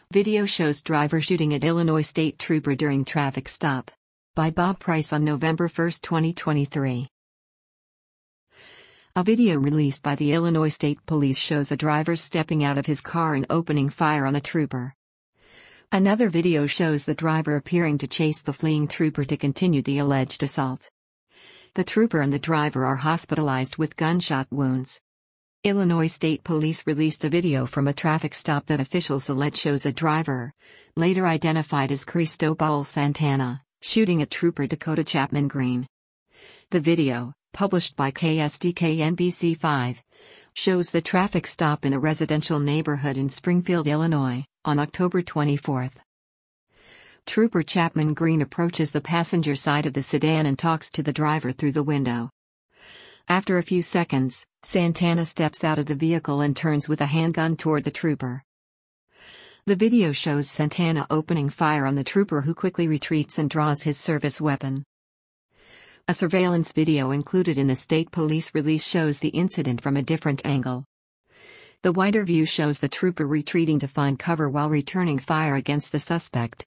Video shows driver shooting at Illinois State Trooper during traffic stop. By Bob Price on November 1, 2023. A video released by the Illinois State Police shows a driver stepping out of his car and opening fire on a trooper. Another video shows the driver appearing to chase the fleeing trooper to continue the alleged assault. The trooper and the driver are hospitalized with gunshot wounds. Illinois State Police released a video from a traffic stop that officials allege shows a driver, later identified as Cristobal Santana, shooting at trooper Dakota Chapman Green. The video, published by KSDK-NBC5, shows the traffic stop in a residential neighborhood in Springfield, Illinois, on October 24. Trooper Chapman Green approaches the passenger side of the sedan and talks to the driver through the window. After a few seconds, Santana steps out of the vehicle and turns with a handgun toward the trooper. The video shows Santana opening fire on the trooper, who quickly retreats and draws his service weapon. A surveillance video included in the state police release shows the incident from a different angle. The wider view shows the trooper retreating to find cover while returning fire against the suspect.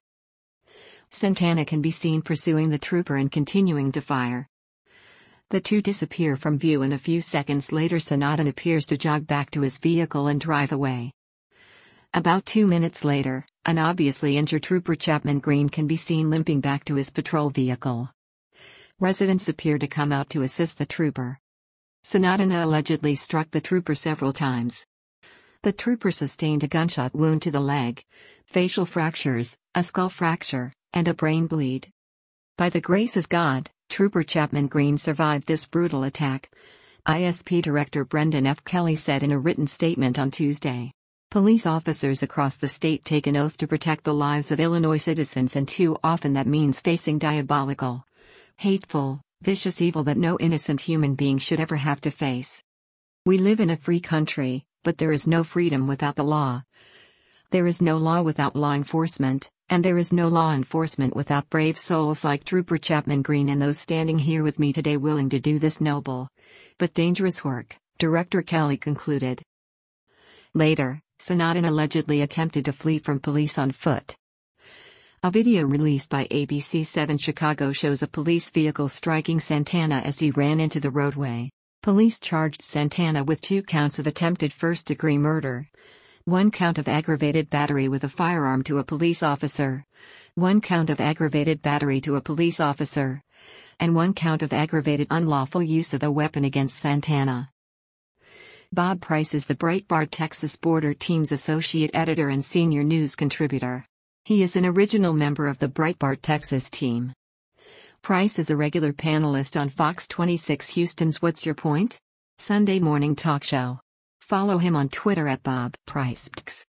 Santana can be seen pursuing the trooper and continuing to fire. The two disappear from view, and a few seconds later Santana appears to jog back to his vehicle and drive away. About 2 minutes later, an obviously injured trooper Chapman Green can be seen limping back to his patrol vehicle. Residents appear to come out to assist the trooper. Santana allegedly struck the trooper several times. The trooper sustained a gunshot wound to the leg, facial fractures, a skull fracture, and a brain bleed. By the grace of God, Trooper Chapman Green survived this brutal attack, ISP Director Brendan F. Kelly said in a written statement on Tuesday. Police officers across the state take an oath to protect the lives of Illinois citizens, and too often that means facing diabolical, hateful, vicious evil that no innocent human being should ever have to face. We live in a free country, but there is no freedom without the law. There is no law without law enforcement, and there is no law enforcement without brave souls like Trooper Chapman Green and those standing here with me today willing to do this noble but dangerous work, Director Kelly concluded. Later, Santana allegedly attempted to flee from police on foot. A video released by ABC7 Chicago shows a police vehicle striking Santana as he ran into the roadway. Police charged Santana with 2 counts of attempted first-degree murder, 1 count of aggravated battery with a firearm to a police officer, 1 count of aggravated battery to a police officer, and 1 count of aggravated unlawful use of a weapon against Santana. Bob Price is the Breitbart Texas Border Team's associate editor and senior news contributor. He is an original member of the Breitbart Texas team. Price is a regular panelist on Fox 26 Houston's What's Your Point? Sunday morning talk show. Follow him on Twitter at Bob Price.